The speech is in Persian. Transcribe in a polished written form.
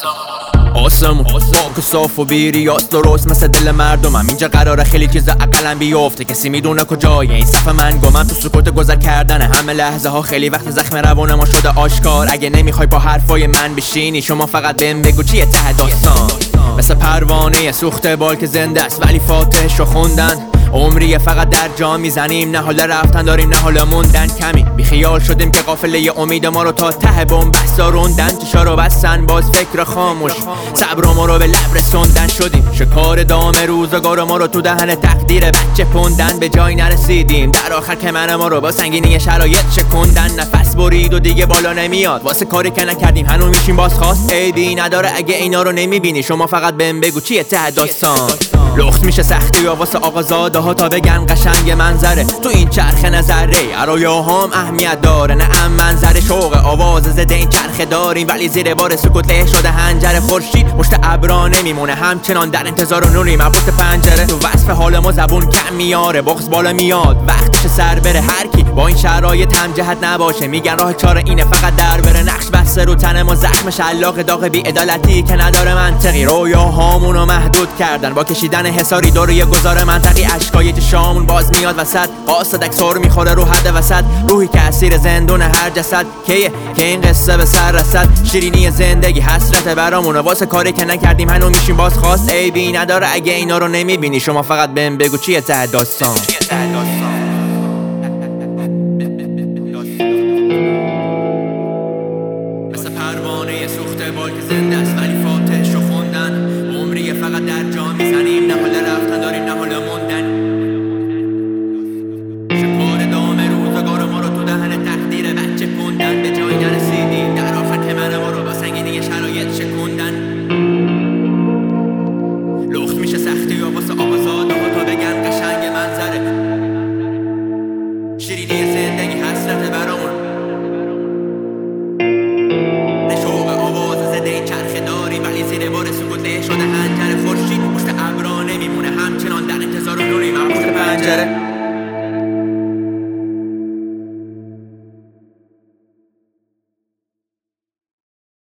آسمون پاک و صاف و بیریاست درست مثل دل مردمم. اینجا قراره خیلی چیزا عقلم بیفته، کسی میدونه کجای این صف من گمم تو سکوت گذر کردن همه لحظه ها. خیلی وقت زخم روان ما شده آشکار. اگه نمیخوای با حرفای من بشینی شما فقط بهم بگو چیه ته داستان. مثل پروانه سوخته بال که زنده است ولی فاتحشو خوندن. عمریه فقط در جا میزنیم، نه حال رفتن داریم نه حال موندن. کمی بیخیال شدیم که قافله امید ما رو تا ته بن‌بستا روندن. چشا رو بستن باز فکر خاموش، صبر ما رو به لب رسوندن. شدیم شکار دام روزگار ما رو تو دهن تقدیر بچه پوندن. به جایی نرسیدیم در آخر کمر ما رو با سنگینی شرایط شکوندن. نفس برید و دیگه بالا نمیاد واسه کاری که نکردیم هنوز میشیم باز خواست. عیبی نداره اگه اینا رو نمیبینی شما فقط بهم بگو چیه ته داستان. لخت میشه سختی یا واسه آقازاده ها تا بگن قشنگ منظره تو این چرخ نظره. ارایا هم اهمیت داره نه ام منظره. شوق آواز زده این چرخ داریم ولی زیر بار سکوت له شده هنجره. خورشید پشت ابرا نمیمونه همچنان در انتظار نوری مبوط پنجره. تو وصف حال ما زبون کم میاره بغض بالا میاد وقتش سر بره. هر کی با این شرایط هم جهت نباشه میگن راه چاره اینه فقط در بره. نقش بسته رو تن ما زخم شلاق داغ بی عدالتی که نداره منطقی. رویاهامونو محدود کردن با کشیدن حساری دور یه گذار منطقی. اشکای چشامون باز میاد وسط قاصد اکسور میخوره رو حد وسط. روحی که اسیر زندون هر جسد کیه که این قصه به سر رسد. شیرینی زندگی حسرت برامونه واسه کاری که نکردیم هنوز میشیم باز خواست. عیبی نداره اگه اینا رو نمیبینی شما فقط بهم بگو چیه ته داستان. مثل پروانه سوخته بال که زنده است ولی فاتحشو خوندن. عمریه فقط در جا میزنیم نه حال رفتن داریم نه حال موندن. شکار دام روزگار ما رو تو دهن تقدیر بچه پوندن. به جایی نرسیدیم در آخر کمر ما رو با سنگینی شرایط شکوندن. لخت میشه سختی یا واسه آقازاده ها تا بگن قشنگ منظره. شیرینی زندگی حسرت برامون شوق آواز زده این چرخ داری ولی زیر بار سکوت له شده هنجره. خورشید پشت ابرا نمیمونه همچنان در انتظار نوری مبوط پنجره.